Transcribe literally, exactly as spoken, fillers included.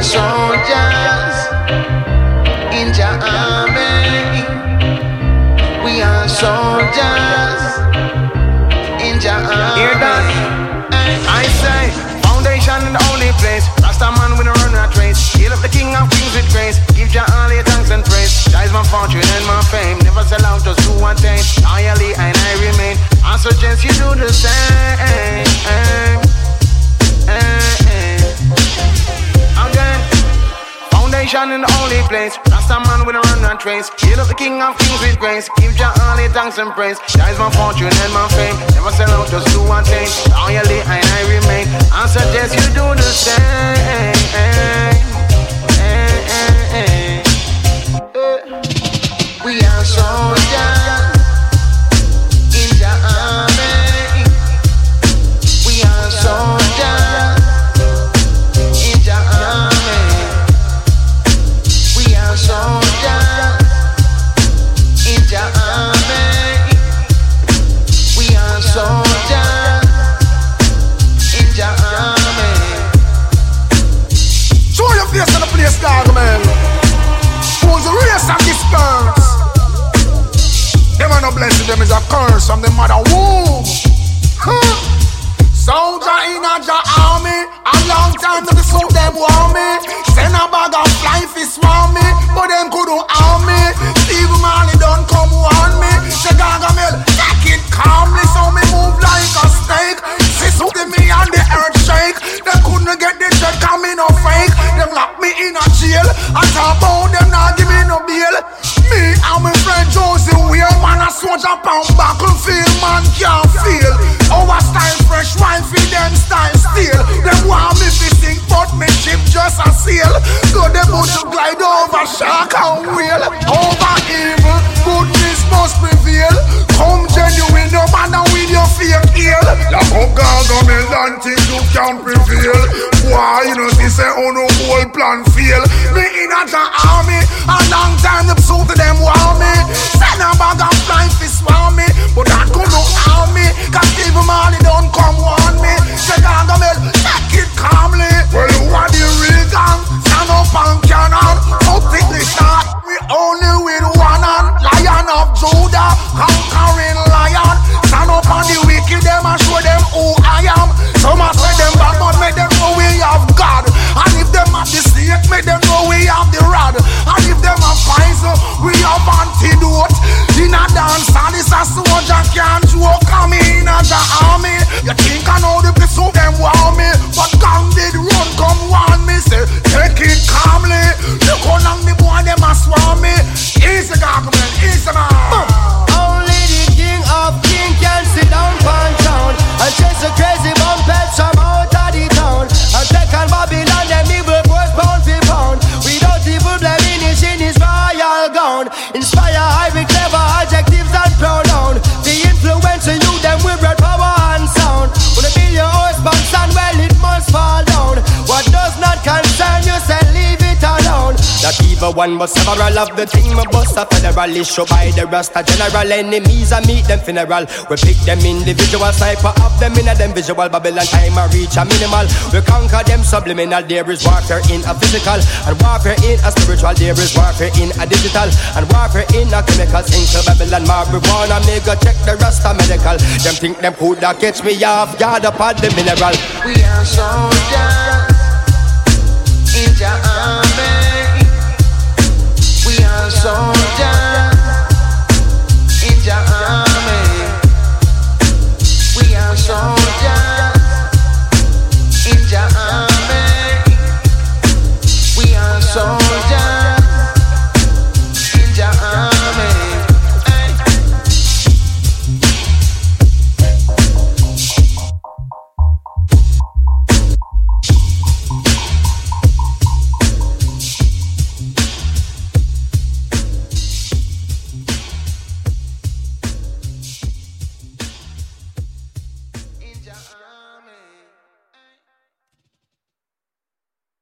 soldiers in Jah army. We are soldiers in Jah army. Hear that? I say, foundation in the only place. Rasta man with a run rat race. Hail up the king of kings with grace. Give Jah all your thanks and praise. That is my fortune and my fame. Never sell out just to attain. Loyally and I remain. I suggest you do the same. Again, foundation in the only place. Rasta man with a run and trace. Hail up the king of kings with grace. Give Jah all your thanks and praise. That is my fortune and my fame. Never sell out just to attain. Loyally and I remain. I suggest you do the same. We are soldiers in Jah army. We are soldiers in Jah army. We are soldiers in Jah army. We are soldiers in Jah army. Show your face on the place, dog, man. Who's the race and disperse? Them are no blessing, them is a curse from the mother womb. Huh? Soldier in a Jah army, a long time to the suit them want me. Send a bag of fly fish want me, but them couldn't harm me. Steve Marley don't come warn me. Gargamel, take it calmly, so me move like a snake. Sis to me and the earth shake. They couldn't get the check, cause me no fake. Them lock me in a jail, and talk about them not give me no bail. Me and my friend Josie Weir, man a soldier pound battlefield, man can't feel. Our style fresh wine for them style steel. Them want me to sing, but me ship just a sail. Go them out to glide over shark and whale. Over evil, goodness must prevail. Come genuine, no matter with your fake heel. Lock up Gargamel and think you can prevail. Why you know see say oh no whole plan fail. Me in a Jah army, a long time the suit of them want me. Send a bag of flying fish want me, but that could not harm me. Cause Steve Marley don't come warn me. Say Gargamel, take it calmly. Well who are the real gang? Stand up and cannon. Out in the shot, we only with one hand. Lion of Judah, conquering lion. Stand up on the wicked, them and show them who I am. Some a say them bad, but make them know we have God. And if them have the snake, make them know we have the rod. And if them have poison, we have antidote. In a dance, and it's a soldier can't joke. Come in a Jah army. You think I know the people them want me, but gang did run, come warn me. Say, take it calmly. Look how long the boy them a swarm me. Easy Gargamel, easy man. Only the king of king can sit down pan town and chase a crazy bumpets from out of the town. And take on Babylon, them evil boys pound for pound. Without evil blemish in his royal gown. Inspire high with clever adjectives and pronoun. The influence of you, them with red power and sound. Wanna be your husband, son, well it must fall down. What does not concern you, say leave it alone. That evil one must several of the thing my bust a federal issue by the Rasta general. Enemies I meet them funeral. We pick them individual, sniper of them in a them visual. Babylon time I reach a minimal. We conquer them subliminal. There is warfare in a physical and warfare in a spiritual. There is warfare in a digital and warfare in a chemical. Think to Babylon marijuana, me go check the Rasta medical. Them think them could that catch me off guard upon the mineral. We are soldiers